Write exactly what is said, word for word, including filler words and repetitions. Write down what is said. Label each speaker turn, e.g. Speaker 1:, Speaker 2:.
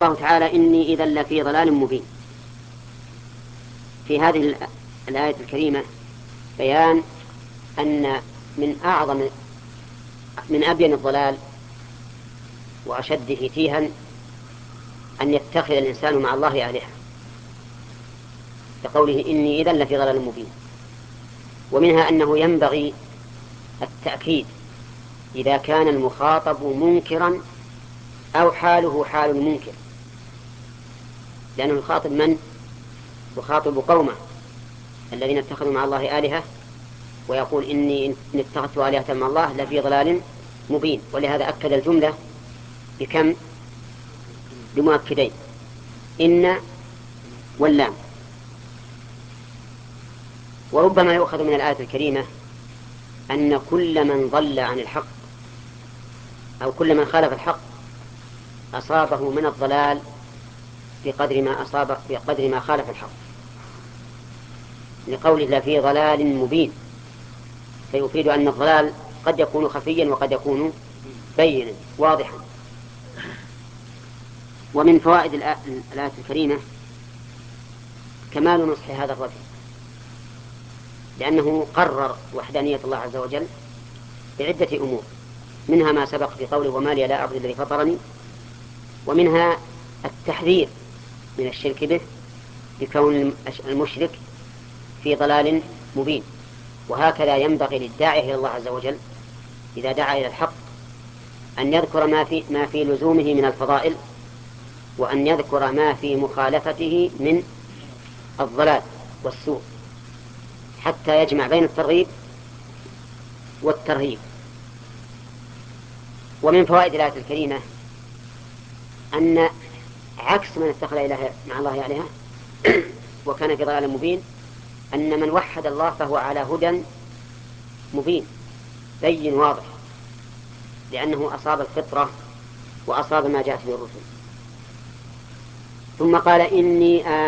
Speaker 1: الله تعالى إني إذا لفي ضلال مبين. في هذه الآية الكريمة بيان أن من أعظم من أبين الضلال وأشده تيها أن يتخذ الإنسان مع الله آلهة، لقوله إني إذا لفي ضلال مبين. ومنها أنه ينبغي التأكيد إذا كان المخاطب منكرا أو حاله حال المنكر، لأنه يخاطب من؟ يخاطب قومه الذين اتخذوا مع الله آلهة، ويقول إني إن اتخذت آلهة مع الله لفي ضلال مبين. ولهذا أكد الجملة بكم؟ بمؤكدين، إن واللام. وربما يؤخذ من الآية الكريمة أن كل من ضل عن الحق أو كل من خالف الحق أصابه من الضلال بقدر ما أصاب بقدر ما خالف الحق، لقوله لفي ضلال مبين، فيفيد أن الضلال قد يكون خفيا وقد يكون بينا واضحا. ومن فوائد الآية الكريمة كمال نصح هذا الرجل، لأنه قرر وحدانية الله عز وجل بعدة أمور، منها ما سبق في قوله وما لي لا أعبد الذي فطرني، ومنها التحذير من الشرك به بكون المشرك في ضلال مبين. وهكذا ينبغي للداعي إلى الله عز وجل إذا دعا إلى الحق أن يذكر ما في, ما في لزومه من الفضائل، وأن يذكر ما في مخالفته من الضلال والسوء، حتى يجمع بين الترغيب والترهيب. ومن فوائد الآية الكريمة أن عكس من اتخذ إله مع الله آلهة وكان في ضلال مبين، أن من وحد الله فهو على هدى مبين بين واضح، لأنه أصاب الفطرة وأصاب ما جاءت به الرسل. ثم قال إني